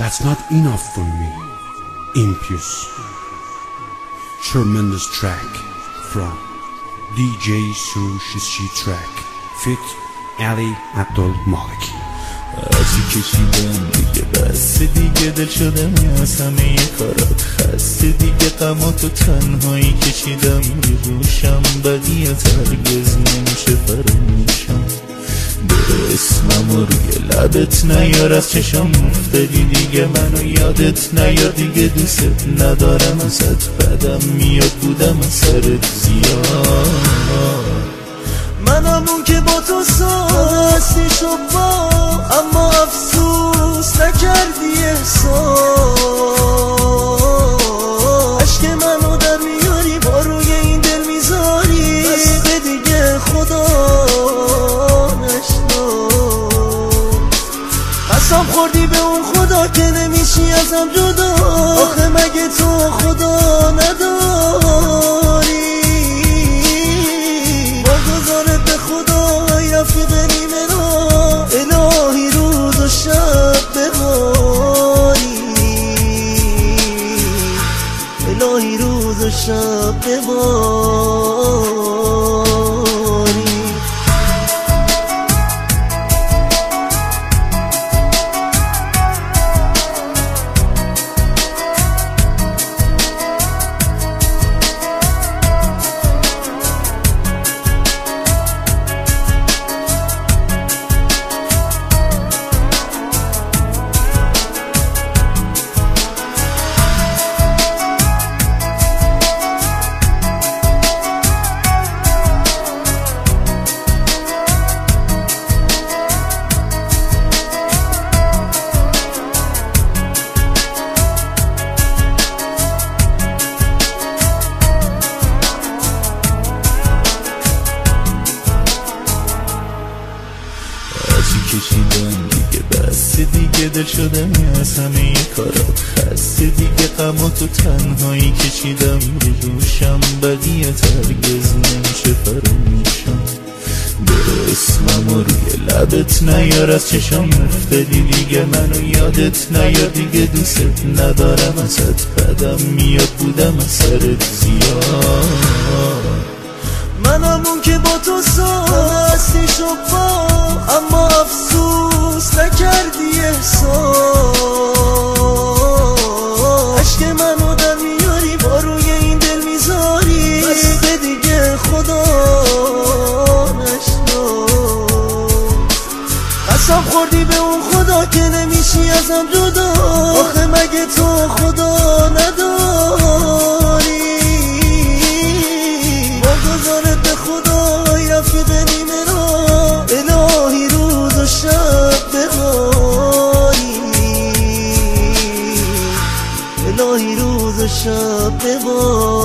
That's not enough for me. Impious. Tremendous track from DJ Sushi Track Fit Ali Abdul Maliki. هرچی کشیدم دیگه بس، دیگه دل شدم از همه کارات خسته، دیگه غماتو تنهایی کشیدم روشم، بدیت هرگز نمیشه فراموشم. به اسمم و روی لبت نیار، از چشم افتادی دیگه منو یادت نیار، دیگه دوست ندارم ازت بدم میاد، بودم از سرت زیاد. منم اون که با تو ساستی شد با، اما افسوس نکردی احساس. عشق منو در میاری با روی این دل میذاری، بس دیگه خدا نشنا. قسم خوردی به اون خدا که نمیشی ازم جدا، آخه مگه تو خدا نداری؟ واگذارت به خدای رفیق نیمه را، الهی روز و شب بباری، الهی روز و شب بباری. کشیدم دیگه بس، دیگه دل شدم از همه کارات خسته، دیگه غماتو تنهایی کشیدم روشم، بدیت هرگز نمیشه فراموشم. به اسمم و روی لبت نیار، از چشم افتادی دیگه منو یادت نیار، دیگه دوست ندارم ازت بدم میاد، بودم از سرت زیاد. منم اون که با تو ساستی شد با، اما افسوس نکردی احساس. عشق منو در میاری با روی این دل میذاری، بس دیگه خدا نشنا. قسم خوردی به اون خدا که نمیشی ازم جدا، آخه مگه تو خدا نداری؟ واگذارت به خدای رفیق نیمه را، الهی روز و شب بباری، الهی روز و شب بباری.